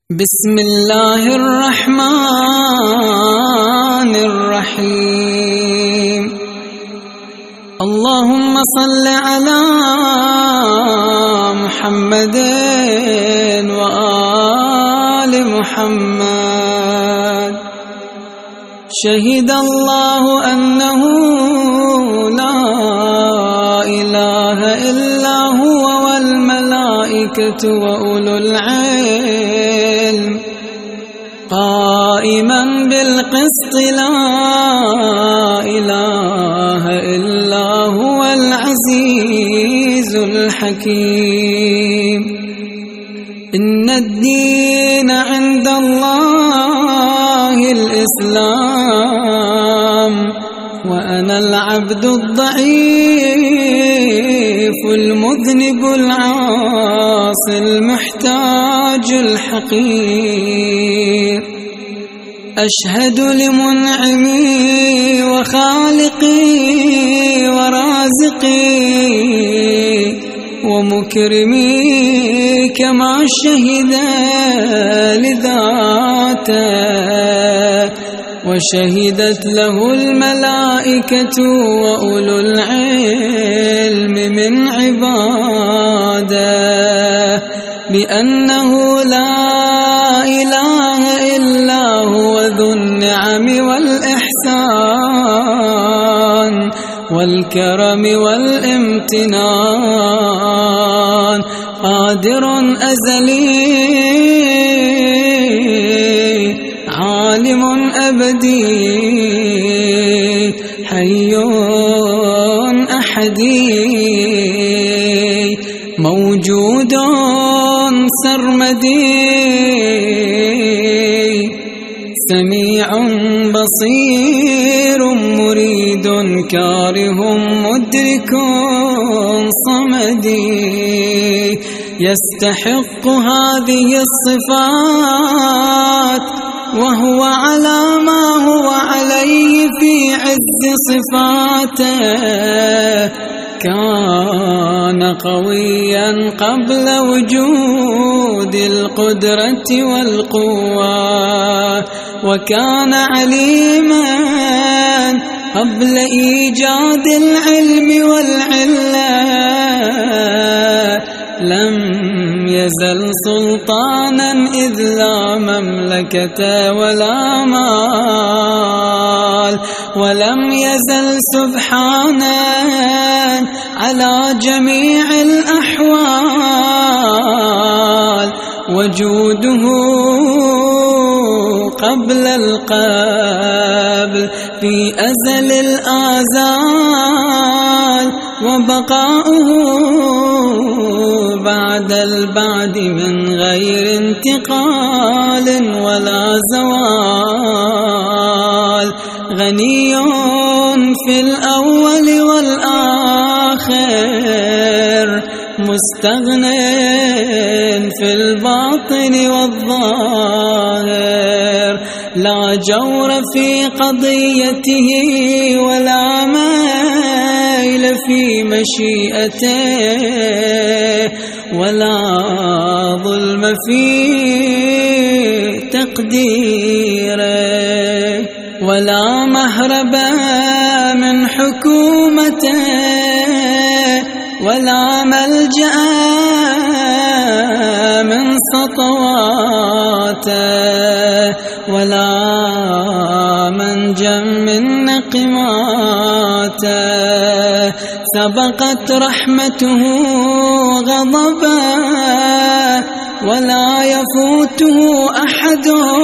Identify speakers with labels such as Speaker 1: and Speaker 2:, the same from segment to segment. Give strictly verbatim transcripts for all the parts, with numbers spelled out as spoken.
Speaker 1: بسم الله الرحمن الرحيم. اللهم صل على محمد وآل محمد. شهد الله أنه لا إله إلا هو والملائكة وأولو العلم قائما بالقسط لا إله إلا هو العزيز الحكيم. إن الدين عند الله الإسلام وأنا العبد الضعيف المذنب العاصي المحتاج الحقير. أشهد لمنعمي وخالقي ورازقي ومكرمي كما شهد لذاته وشهدت له الملائكة وأولو العلم من عباده بأنه لا إله إلا هو ذو النعم والإحسان والكرم والامتنان قادر أزلي عالم أبدي حي أحدي موجود سرمدي سميع بصير مريد كاره مدرك صمدي. يستحق هذه الصفات وهو على ما هو عليه في عز صفاته. كان قويا قبل وجود القدرة والقوة وكان عليما قبل إيجاد العلم والعلة. لم يزل سلطانا إذ لا مملكة ولا مال ولم يزل سبحانه على جميع الأحوال. وجوده قبل القبل في أزل الآزال وبقاؤه بعد البعد من غير انتقال ولا زوال. غني في الأول والآخر مستغن في الباطن والظاهر. لا جور في قضيته ولا ميل في مشيئته ولا ظلم في تقديره ولا مهرب من حكومته ولا ملجأ من سطواته ولا منجا من نقماته. سبقت رحمته غضبا ولا يفوته أحد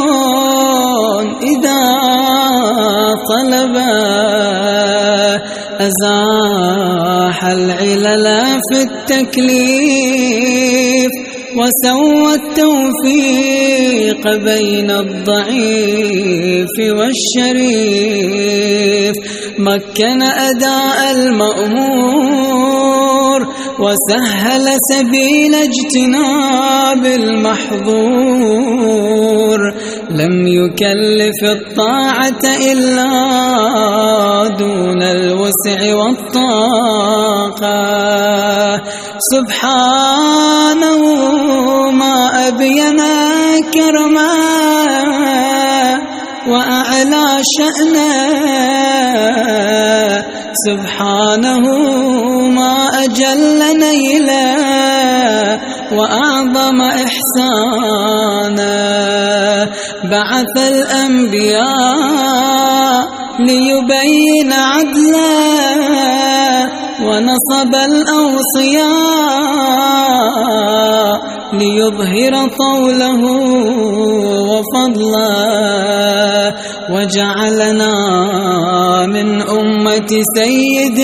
Speaker 1: إذا طلبا. أزاح العلل في التكليف وسوى التوفيق بين الضعيف والشريف. مكن أداء المأمور وسهل سبيل اجتناب المحظور. لم يكلف الطاعة إلا دون الوسع والطاقة سبحانه ما أبين كرما وأعلى شأنه، سبحانه ما أجل نيلا وأعظم إحسانا. بعث الأنبياء ليبين عدلا ونصب الأوصياء ليظهر طوله وفضلا، وجعلنا من أمة سيد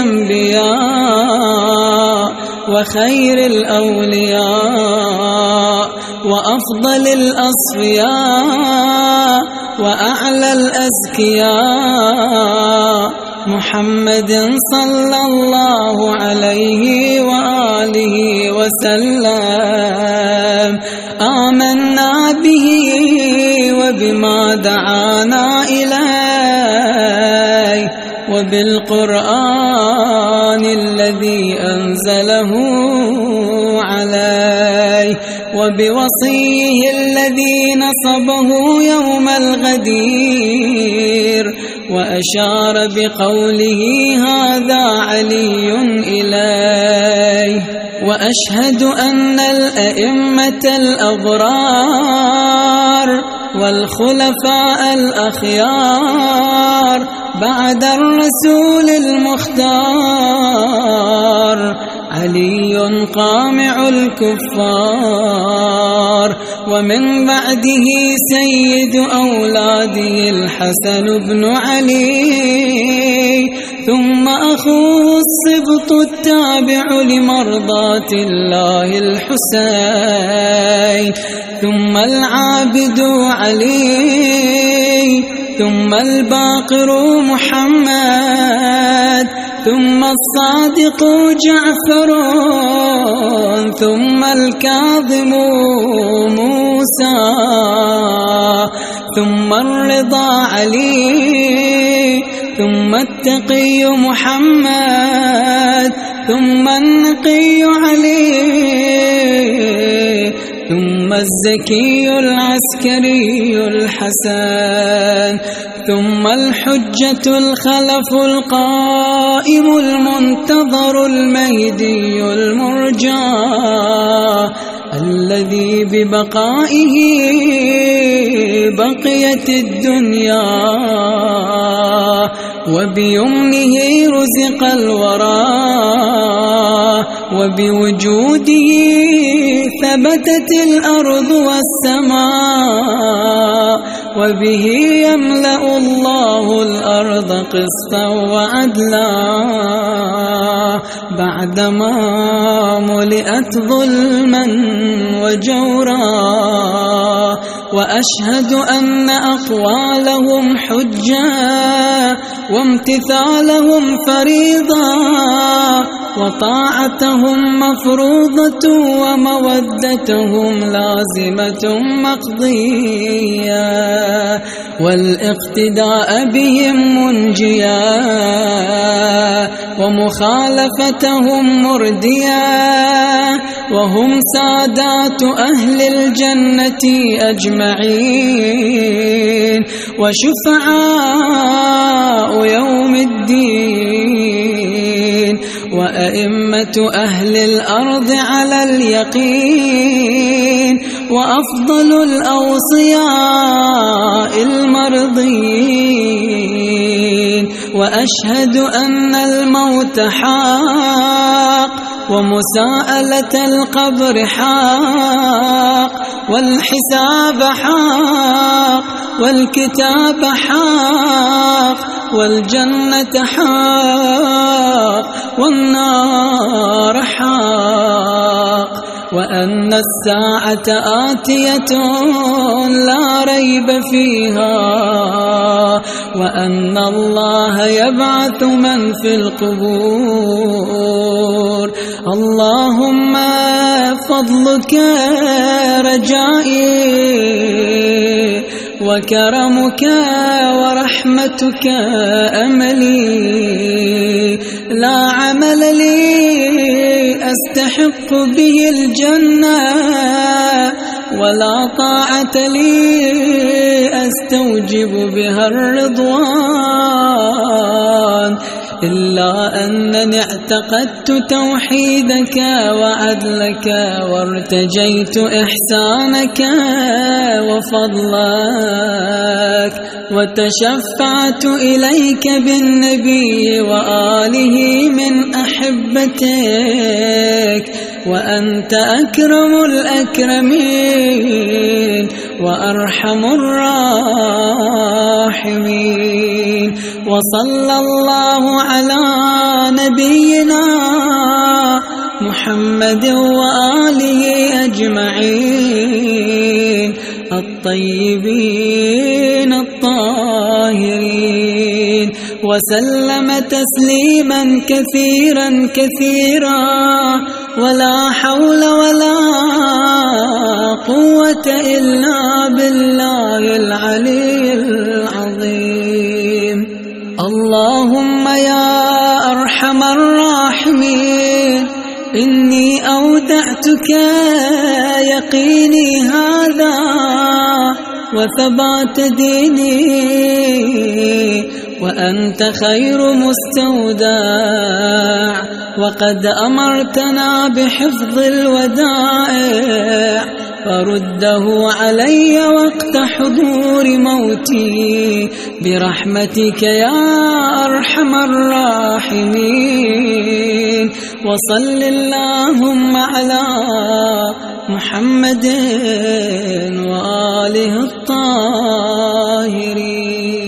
Speaker 1: الأنبياء وخير الأولياء وأفضل الأصفياء وأعلى الأزكياء، محمد صلى الله عليه وآله وسلم. آمنا به وبما دعانا إليه وبالقرآن الذي أنزله عليه وبوصيه الذي نصبه يوم الغدير وأشار بقوله هذا علي إليه. وأشهد أن الأئمة الأبرار والخلفاء الأخيار بعد الرسول المختار علي قامع الكفار، ومن بعده سيد أولاده الحسن بن علي، ثم أخوه السبط التابع لمرضاة الله الحسين، ثم العابد علي، ثم الباقر محمد، ثم الصادق جعفر، ثم الكاظم موسى، ثم الرضا علي، ثم التقي محمد، ثم النقي علي، ثم الزكي العسكري الحسن، ثم الحجة الخلف القائم المنتظر المهدي المرجى الذي ببقائه بقيت الدنيا وبيمنه رزق الورى وبوجوده ثبتت الأرض والسماء وبه يملأ الله الأرض قسطا وعدلا بعدما ملئت ظلما وجورا. وأشهد أن أقوالهم حجة وامتثالهم فريضة وطاعتهم مفروضة ومودتهم لازمة مقضية والاقتداء بهم منجيا ومخالفتهم مرديا وهم سادات أهل الجنة أجمعين وشفعاء يوم الدين وأئمة أهل الأرض على اليقين وأفضل الأوصياء المرضين. وأشهد أن الموت حق ومساءلة القبر حق والحساب حق والكتاب حق والجنة حق والنار حق وأن الساعة آتية لا ريب فيها وأن الله يبعث من في القبور. اللهم فضلك رجائي وكرمك ورحمتك أملي لا عمل لي أستحق به الجنة، ولا طاعة لي أستوجب بها الرضوان، إلا أنني اعتقدت توحيدك وعدلك، وارتجيت إحسانك وفضلك، وتشفعت إليك بالنبي وآله من أحبتك، وأنت أكرم الأكرمين وأرحم الراحمين. وصلى الله على نبينا محمد وآله أجمعين الطيبين الطاهرين، وسلم تسليما كثيرا كثيرا، ولا حول ولا قوة إلا بالله العلي العظيم. اللهم يا أرحم الراحمين، إني أودعتك يقيني هذا وثبات ديني، وأنت خير مستودع، وقد أمرتنا بحفظ الودائع، فرده علي وقت حضور موتي برحمتك يا أرحم الراحمين. وصل اللهم على محمد وآله الطاهرين.